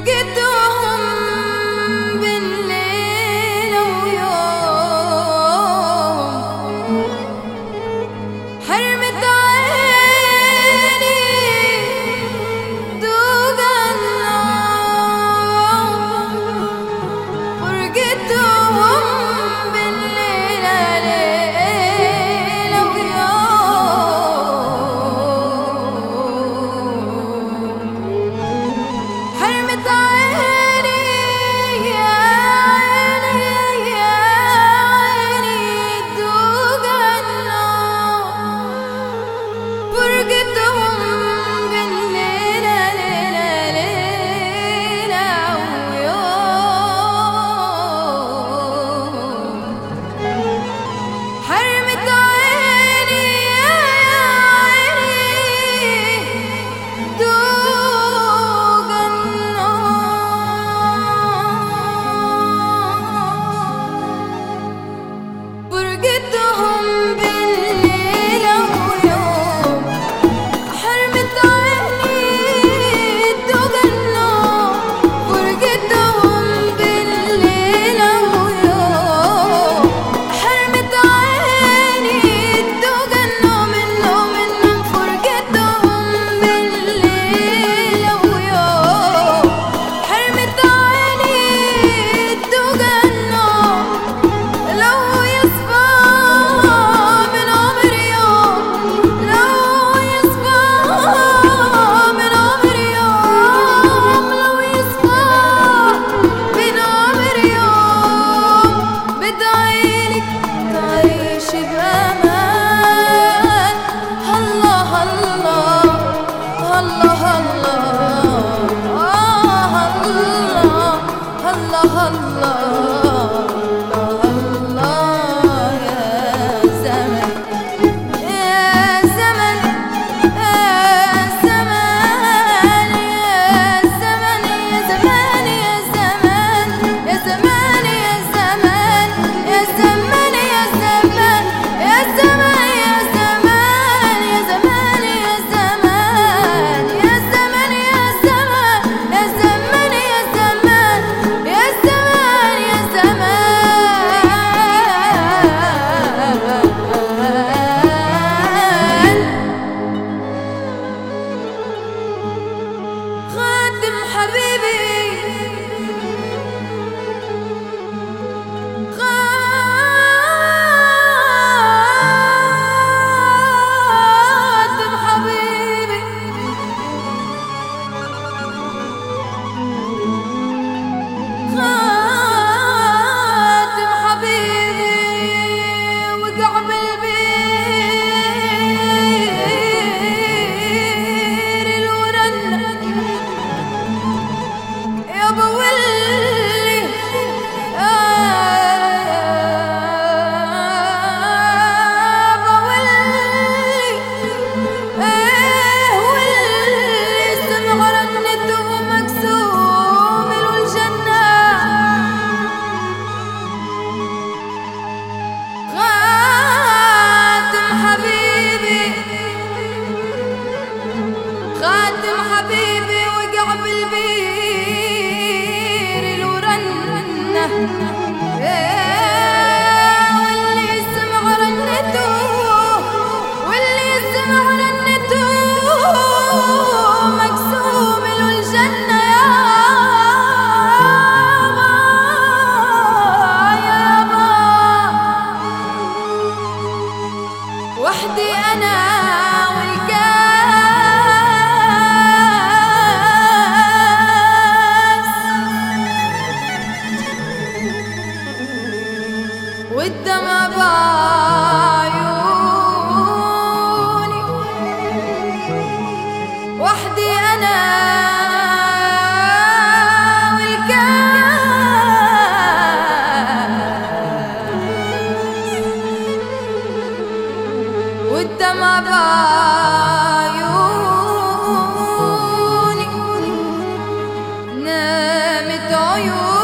فرقتهم بالليل ويوم حرمت عيني دوق النوم فرقتهم بالليل ليل ويوم حرمت عيني يا عيني يا عيني دوق النوم فرقتهم بالليل ليل ليل ويوم حرمت عيني يا عيني دوق النوم فرقتهم بالليل ويوم حرمت عيني دوق النوم فرقتهم بالليل ويوم حرمت عيني دوق النوم النوم النوم فرقتهم بالليل ويوم حرمت عيني دوق النوم لو يصفى من عمر يوم لو يصفى من عمر يوم لو يصفى من عمر يوم بدعيلك تعيش بأمان الله الله الله الله الله الله الله يا زمن يا زمن يا زمان يا زمن يا زمان يا زمان يا زمان يا زمان يا زمان يا زمان يا زمان يا زمان يا زمان يا زمان يا زمان يا زمان يا زمان يا زمان يا زمان يا زمان خاتم حبيبي خاتم حبيبي خاتم حبيبي وقع بالبير الورنة يا بولي يا بولي واللي سمع رنته مكسوم له الجنة خاتم حبيبي خاتم حبيبي وقع بالبير الورنة واللي سمع رنته واللي سمع رنته مقسوم له الجنة يا يابا وحدي أنا والكاس والدمع بعيوني وحدي أنا والكاس والدمع بعيوني نامت عيوني